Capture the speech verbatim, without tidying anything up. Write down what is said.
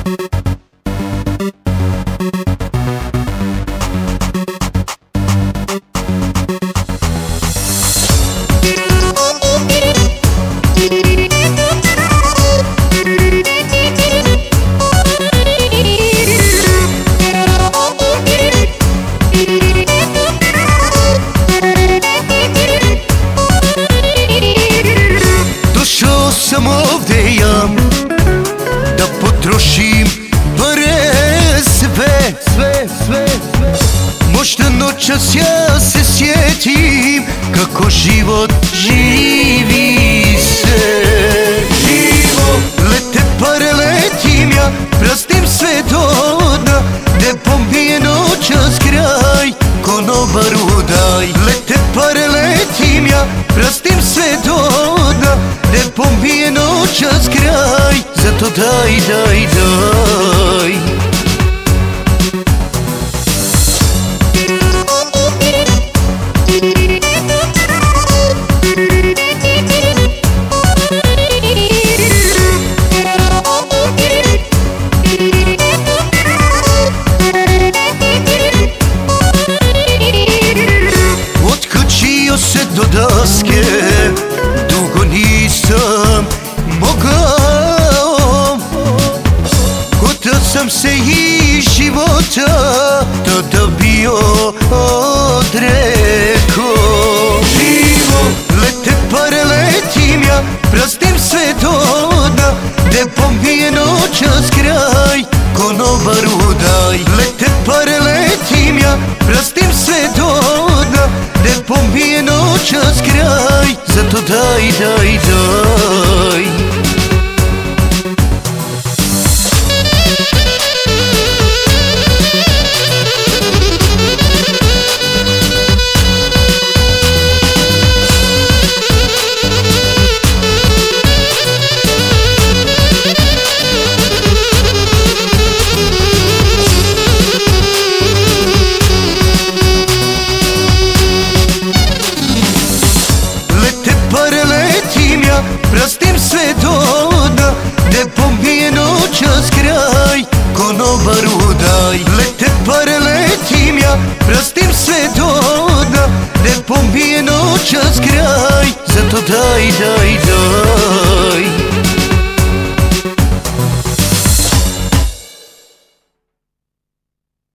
Došao sam ovde ja da potrošim pare sve, sve, sve, sve. Možda noćas ja se sjetim kako život živi se. Živo, lete pare, letim ja, prastim sve do dna, ne pomije noćas kraj, konobaru daj. Lete pare, letim ja, prastim sve do dna, ne pomije noćas kraj, zato daj, daj, daj. Otkačio se do daske, dugo nisam mogao, kota sam se iz života tada bio odrekao. Živo, lete pare, letim ja, prastim sve do dna, ne pomije noćas kraj, konobaru daj. Lete pare, letim ja, prastim sve do dna, ne pomije noćas kraj, zato daj, daj, daj. Prastim sve do dna, ne pomije noćas kraj, konobaru daj. Lete pare, letim ja, prastim sve do dna, ne pomije noćas kraj, zato daj, daj, daj.